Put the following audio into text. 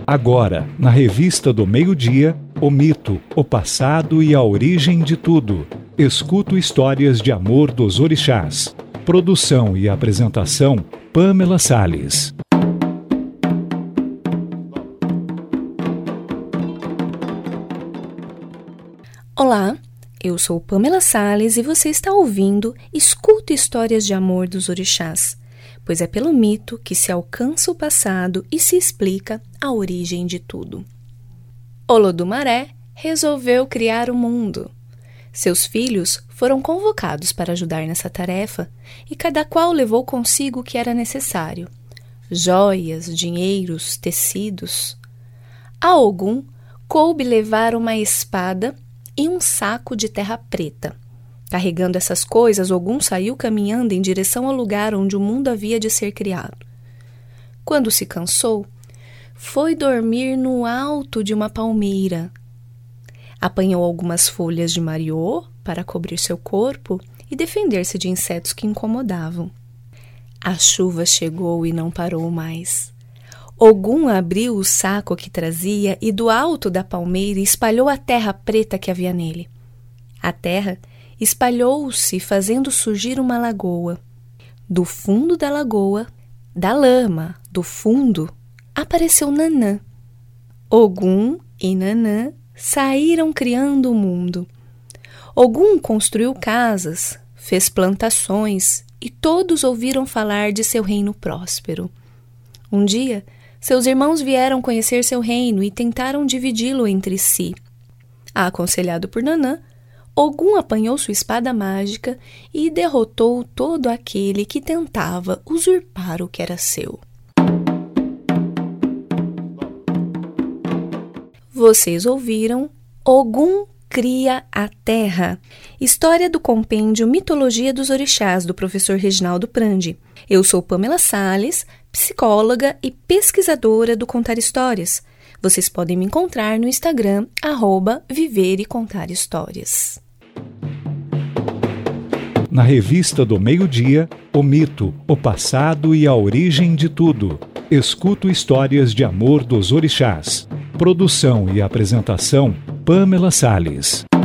Agora, na Revista do Meio-Dia, o mito, o passado e a origem de tudo. Escuto histórias de amor dos orixás. Produção e apresentação, Pamela Salles. Olá, eu sou Pamela Salles e você está ouvindo Escuto Histórias de Amor dos Orixás, pois é pelo mito que se alcança o passado e se explica a origem de tudo. Olodumaré resolveu criar o mundo. Seus filhos foram convocados para ajudar nessa tarefa e cada qual levou consigo o que era necessário: joias, dinheiros, tecidos. A Ogum coube levar uma espada e um saco de terra preta. Carregando essas coisas, Ogum saiu caminhando em direção ao lugar onde o mundo havia de ser criado. Quando se cansou, foi dormir no alto de uma palmeira. Apanhou algumas folhas de mariô para cobrir seu corpo e defender-se de insetos que incomodavam. A chuva chegou e não parou mais. Ogum abriu o saco que trazia e do alto da palmeira espalhou a terra preta que havia nele. A terra espalhou-se, fazendo surgir uma lagoa. Do fundo da lagoa, da lama, do fundo, apareceu Nanã. Ogum e Nanã saíram criando o mundo. Ogum construiu casas, fez plantações e todos ouviram falar de seu reino próspero. Um dia, seus irmãos vieram conhecer seu reino e tentaram dividi-lo entre si. Aconselhado por Nanã, Ogum apanhou sua espada mágica e derrotou todo aquele que tentava usurpar o que era seu. Vocês ouviram Ogum Cria a Terra, história do compêndio Mitologia dos Orixás, do professor Reginaldo Prandi. Eu sou Pamela Salles, psicóloga e pesquisadora do Contar Histórias. Vocês podem me encontrar no Instagram, @Viver e Contar Histórias. Na Revista do Meio-Dia, o mito, o passado e a origem de tudo. Escuto histórias de amor dos orixás. Produção e apresentação, Pamela Salles.